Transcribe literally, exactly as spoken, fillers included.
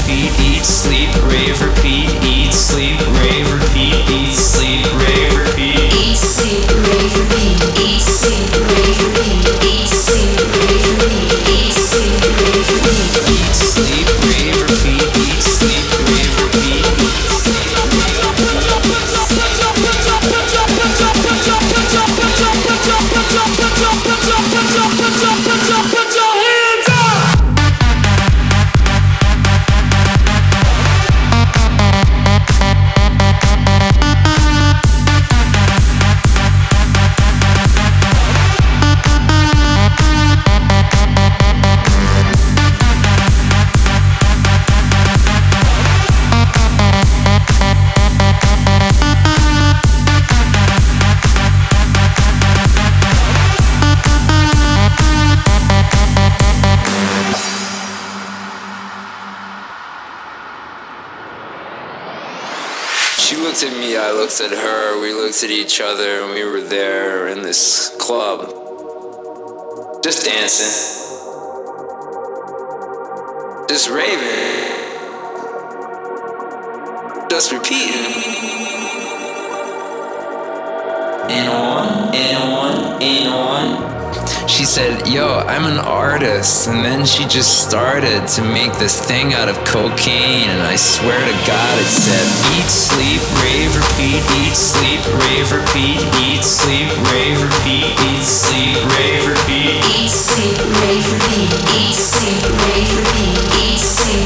repeat, eat, sleep, rave, repeat, eat, sleep, rave, repeat, eat, sleep, rave, repeat. Eat, sleep, rave, repeat. Eat, sleep, rave, repeat. Eat, sleep, rave, repeat. Eat, sleep, rave, repeat. Eat, sleep, rave, repeat, eat, sleep, rave, repeat. Put your hands up! She looked at me, I looked at her, we looked at each other, and we were there in this club. Just dancing. Just raving. Just repeating. And on, and on, and on. She said, yo, I'm an artist. And then she just started to make this thing out of cocaine. And I swear to God, it said, eat, sleep, rave, repeat, eat, sleep, rave, repeat, eat, sleep, rave, repeat, eat, sleep, rave, repeat. Eat, sleep, rave, repeat. Eat, sleep, rave, repeat. Eat, sleep,